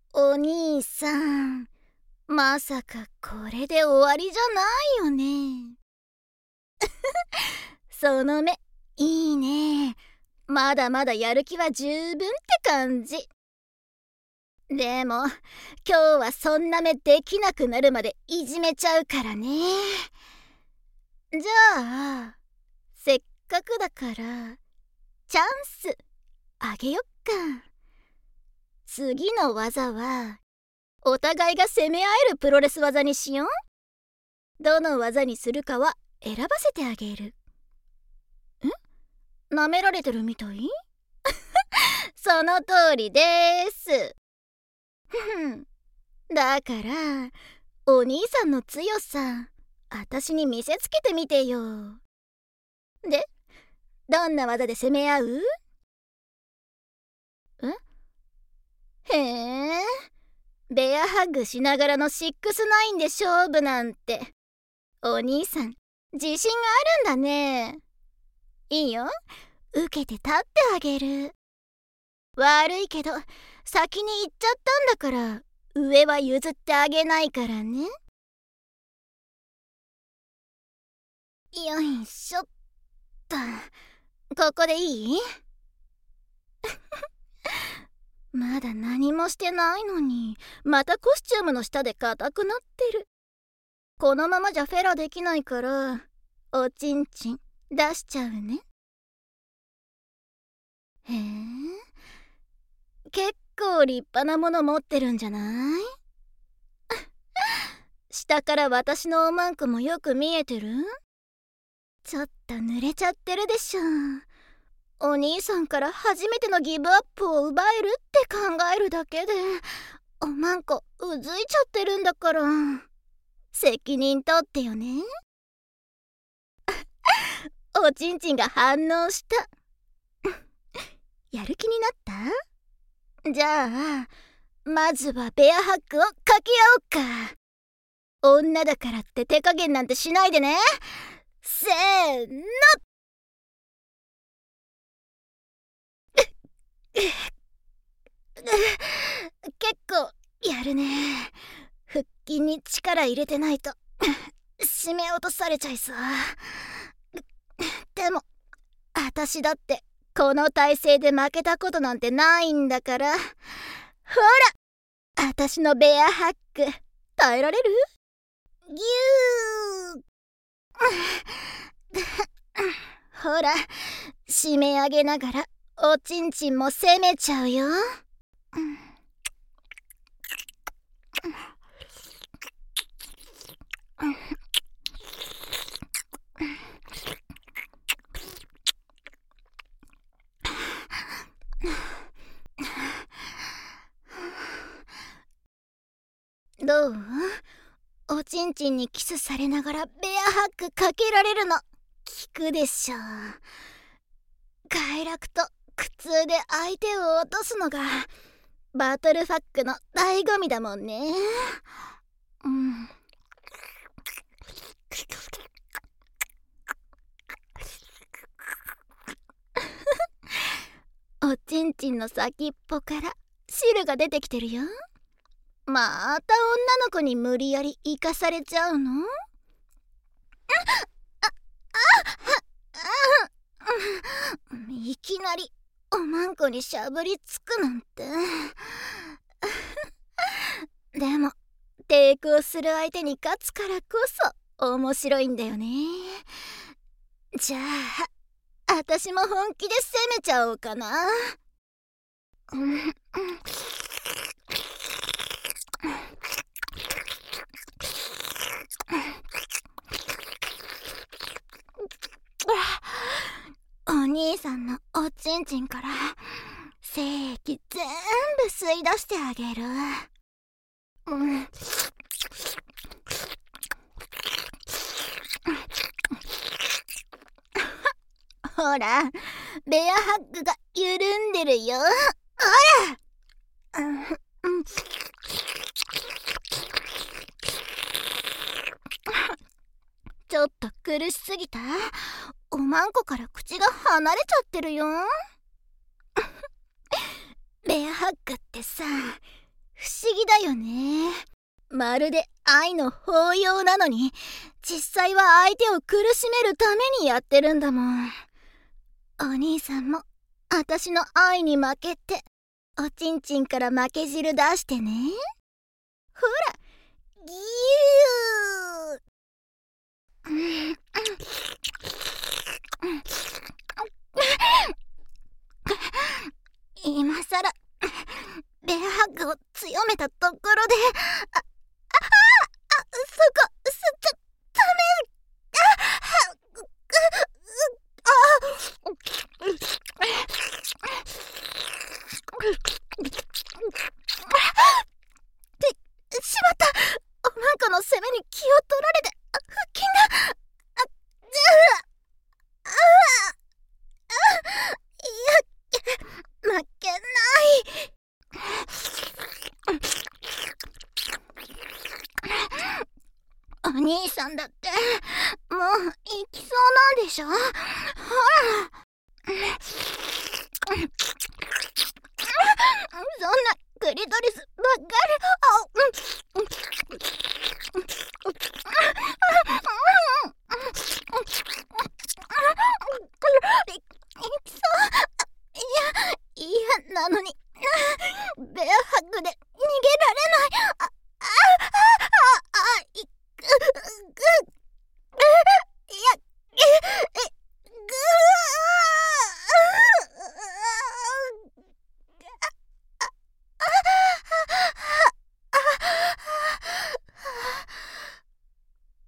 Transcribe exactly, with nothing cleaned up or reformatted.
お兄さん、まさかこれで終わりじゃないよね。その目、いいね。まだまだやる気は十分って感じ。でも、今日はそんな目できなくなるまでいじめちゃうからね。じゃあ、せっかくだから、チャンスあげよっか。次の技は、お互いが攻め合えるプロレス技にしよう。どの技にするかは選ばせてあげる。ん？舐められてるみたい？その通りです。ふん。だから、お兄さんの強さ、あたしに見せつけてみてよ。で、どんな技で攻め合う？ん？へえ、ベアハッグしながらのシックスナインで勝負なんて、お兄さん、自信があるんだね。いいよ、受けて立ってあげる。悪いけど、先に行っちゃったんだから、上は譲ってあげないからね。よいしょっと。ここでいい？まだ何もしてないのに、またコスチュームの下で硬くなってる。このままじゃフェラできないから、おちんちん出しちゃうね。へえ、結構立派なもの持ってるんじゃない？下から私のおまんこもよく見えてる？ちょっと濡れちゃってるでしょ。お兄さんから初めてのギブアップを奪えるって考えるだけで、おまんこうずいちゃってるんだから、責任取ってよね。おちんちんが反応した。やる気になった？じゃあ、まずはベアハッグを掛け合おっか。女だからって手加減なんてしないでね。せーの。結構やるね。腹筋に力入れてないと締め落とされちゃいそう。でも私だってこの体勢で負けたことなんてないんだから。ほら、私のベアハッグ耐えられる？ぎゅーほら、締め上げながらおちんちんも攻めちゃうよ。どう？おちんちんにキスされながらベアハッグかけられるの効くでしょ。快楽と苦痛で相手を落とすのがバトルファックの醍醐味だもんね。うん。おちんちんの先っぽから汁が出てきてるよ。また女の子に無理やり生かされちゃうの？いきなりおまんこにしゃぶりつくなんて。でも抵抗する相手に勝つからこそ面白いんだよね。じゃあ私も本気で攻めちゃおうかな。お兄さんのおちんちんから精液全部吸い出してあげる。うん、ほら、ベアハッグが緩んでるよ。ほら、うんうん、ちょっと苦しすぎた？おまんこから口が離れちゃってるよ。ベアハッグってさ、 不思議だよね。まるで愛の抱擁なのに、実際は相手を苦しめるためにやってるんだもん。お兄さんも私の愛に負けて、おちんちんから負け汁出してね。ほら、ぎゅー。今さらベアハグを強めたところで、あ、あ、あ、そこ、す、ちょ、ダメ。あ、う、う、あ、ってしまった。おまんこの攻めに気を取られて、あ、腹筋が、あ、あ、あ、あ、いや、負けない。お兄さんだってもう行きそうなんでしょ。ほら。そんなクリトリスばっかり。あ、うん。